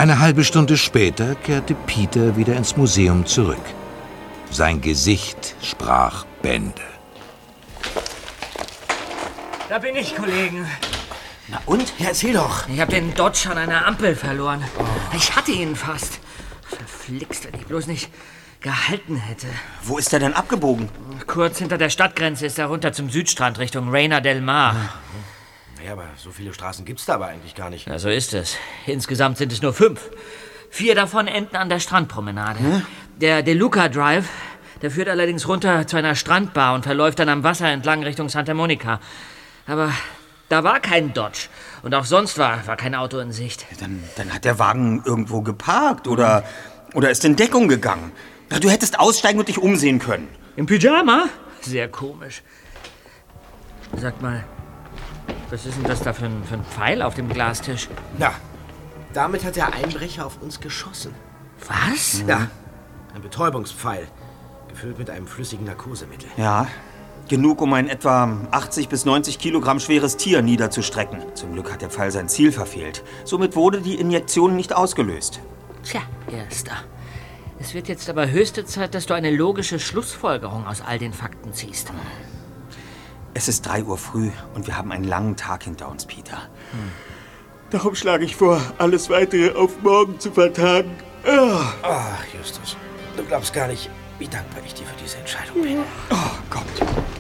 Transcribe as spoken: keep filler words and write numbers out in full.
Eine halbe Stunde später kehrte Peter wieder ins Museum zurück. Sein Gesicht sprach Bände. Da bin ich, Kollegen. Na und? Ja, erzähl doch. Ich habe den Dodge an einer Ampel verloren. Oh. Ich hatte ihn fast. Verflixt, wenn ich bloß nicht gehalten hätte. Wo ist er denn abgebogen? Kurz hinter der Stadtgrenze ist er runter zum Südstrand Richtung Reina del Mar. Naja, aber so viele Straßen gibt's da aber eigentlich gar nicht. Ja, so ist es. Insgesamt sind es nur fünf. Vier davon enden an der Strandpromenade. Hm? Der De Luca Drive, der führt allerdings runter zu einer Strandbar und verläuft dann am Wasser entlang Richtung Santa Monica. Aber da war kein Dodge. Und auch sonst war, war kein Auto in Sicht. Dann, dann hat der Wagen irgendwo geparkt oder, oder ist in Deckung gegangen. Du hättest aussteigen und dich umsehen können. Im Pyjama? Sehr komisch. Sag mal, was ist denn das da für ein, für ein Pfeil auf dem Glastisch? Na, damit hat der Einbrecher auf uns geschossen. Was? Ja, ein Betäubungspfeil, gefüllt mit einem flüssigen Narkosemittel. Ja, genug, um ein etwa achtzig bis neunzig Kilogramm schweres Tier niederzustrecken. Zum Glück hat der Pfeil sein Ziel verfehlt. Somit wurde die Injektion nicht ausgelöst. Tja, Erster. Es wird jetzt aber höchste Zeit, dass du eine logische Schlussfolgerung aus all den Fakten ziehst. Es ist drei Uhr früh und wir haben einen langen Tag hinter uns, Peter. Hm. Darum schlage ich vor, alles Weitere auf morgen zu vertagen. Ach, oh, Justus, du glaubst gar nicht, wie dankbar ich dir für diese Entscheidung bin. Oh Gott.